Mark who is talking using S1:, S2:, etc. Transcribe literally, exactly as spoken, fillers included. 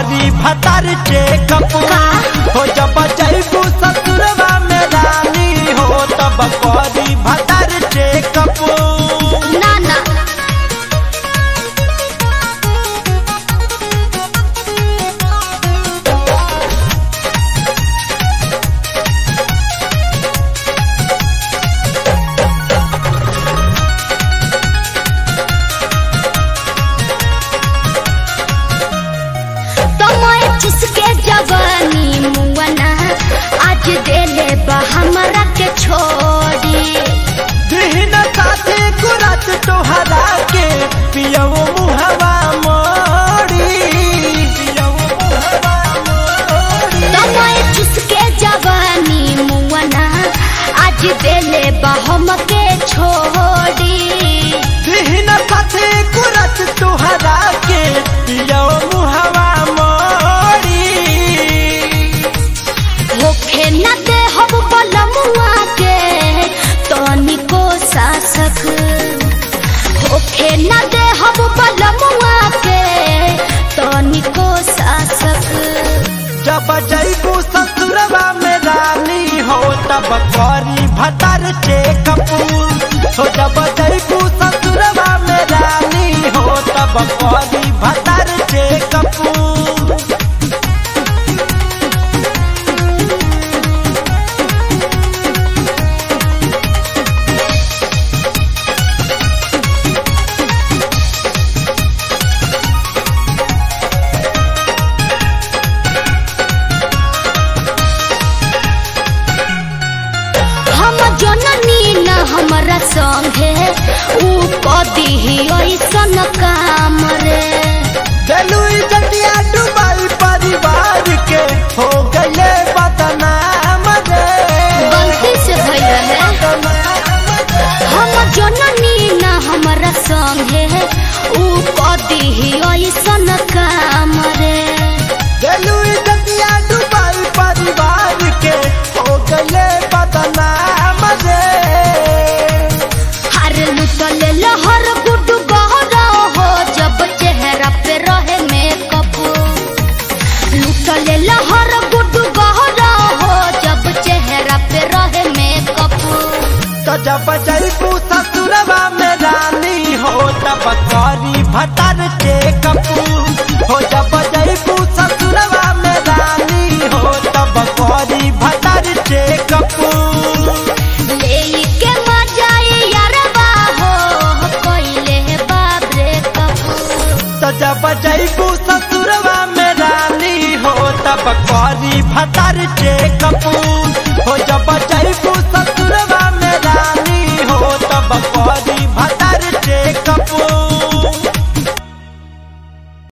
S1: करी भतार चेकअप हो जब जैबू ससुरवा में रानी हो तब करी भतार चेकअप।
S2: ना ना जिसके जवानी मुआना आज देले बा हमरा के छोड़ी
S1: दिन साथे कुरत तोहरा के पियो मुहवा मोड़ी पियो मुहवा मोड़ी।
S2: तमय जिसके जवानी मुआना आज देले बा हम के छोड़ी
S1: दिन साथे कुरत तोहरा के पियो मुहवा
S2: न दे हम बलमुआ के तनिको शासक होखे न दे हम बलमुआ के तनिको शासक।
S1: जब जैबू ससुरवा में रानी हो तब करी भतार चेकअप हो जब जैबू ससुरवा में रानी हो तब करी भतार चेकअप।
S2: जननी न हमरा संगे ऊ कदी ही ऐसन काम रे
S1: दिलु जटिया डुबाई परिवार के हो गए बदनाम रे
S2: गलती से भइल है। हम जननी न हमरा संगे ऊ कदी ही ऐसन काम रे
S1: दिलु जटिया डुबाई परिवार के हो गए बदनाम
S2: हर लुटले लहर गुड गहरा हो जब चेहरा पे रहे मेकअप लुटले लहर गुड गहरा हो जब चेहरा पे रहे मेकअप।
S1: तो जब जैबू ससुरवा में रानी हो तब करी भतार चेकअप हो जब जैबू ससुरवा में रानी हो तब करी भतार चेकअप। जब जैबू ससुरवा में रानी हो तब करी भतार चेकअप हो जब जैबू